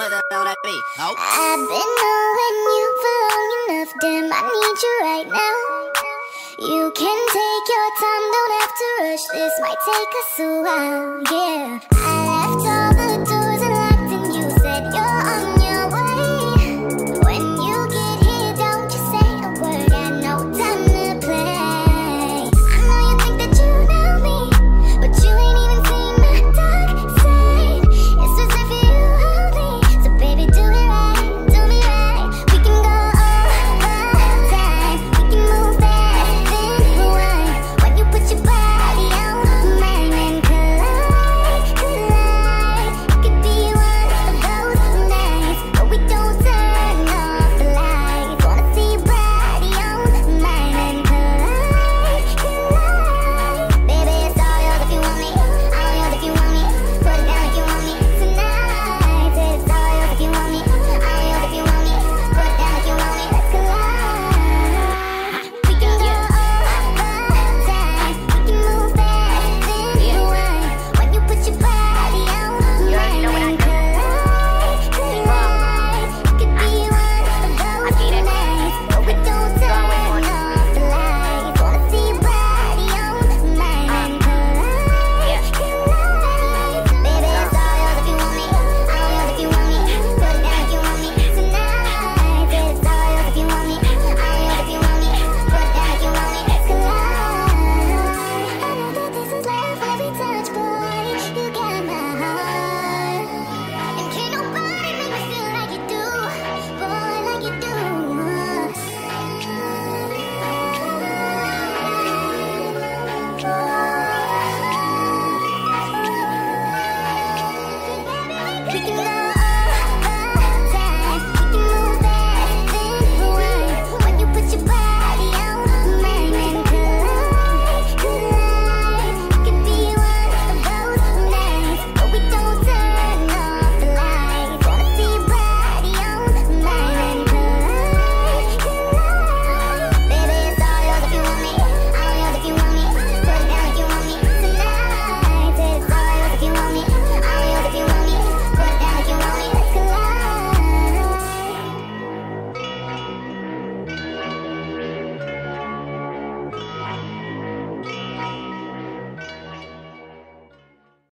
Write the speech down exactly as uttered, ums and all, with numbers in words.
I've been knowing you for long enough, damn, I need you right now. You can take your time, don't have to rush, this might take us a while, yeah. I left all the doors